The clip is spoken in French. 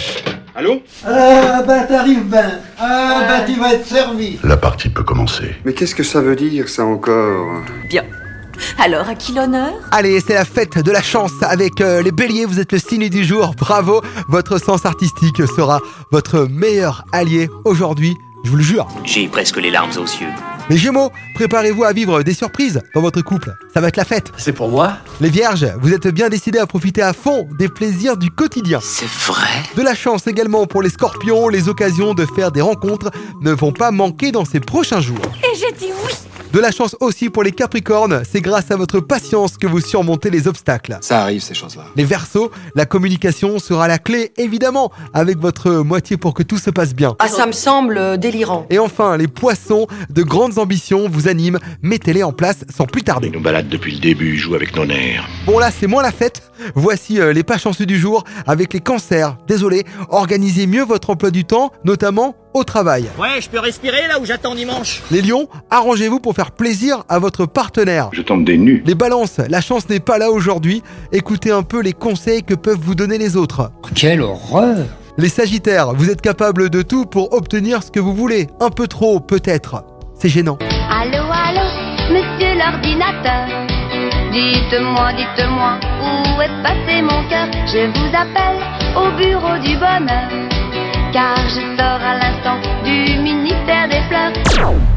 Allô? Ah bah t'arrives ben. Ah bah tu vas être servi. La partie peut commencer. Mais qu'est-ce que ça veut dire, ça encore? Bien. Alors, à qui l'honneur? Allez, c'est la fête de la chance avec les béliers, vous êtes le signe du jour, bravo. Votre sens artistique sera votre meilleur allié aujourd'hui, je vous le jure. J'ai presque les larmes aux yeux. Les gémeaux, préparez-vous à vivre des surprises dans votre couple, ça va être la fête. C'est pour moi? Les vierges, vous êtes bien décidés à profiter à fond des plaisirs du quotidien. C'est vrai? De la chance également pour les scorpions, les occasions de faire des rencontres ne vont pas manquer dans ces prochains jours. Et j'ai dit oui! De la chance aussi pour les capricornes, c'est grâce à votre patience que vous surmontez les obstacles. Ça arrive, ces choses-là. Les verseaux, la communication sera la clé évidemment avec votre moitié pour que tout se passe bien. Ah, ça me semble délirant. Et enfin, les poissons, de grandes ambitions vous animent, mettez-les en place sans plus tarder. Ils nous baladent depuis le début, ils jouent avec nos nerfs. Bon là, c'est moins la fête. Voici les pas chanceux du jour avec les cancers. Désolé, organisez mieux votre emploi du temps, notamment au travail. Ouais, je peux respirer là où j'attends dimanche. Les lions, arrangez-vous pour faire plaisir à votre partenaire. Je tombe des nues. Les balances, la chance n'est pas là aujourd'hui. Écoutez un peu les conseils que peuvent vous donner les autres. Quelle horreur! Les sagittaires, vous êtes capables de tout pour obtenir ce que vous voulez. Un peu trop, peut-être. C'est gênant. Allô, allô, monsieur l'ordinateur. Dites-moi, où est passé mon cœur? Je vous appelle au bureau du bonheur, car je sors à l'instant du ministère des Fleurs.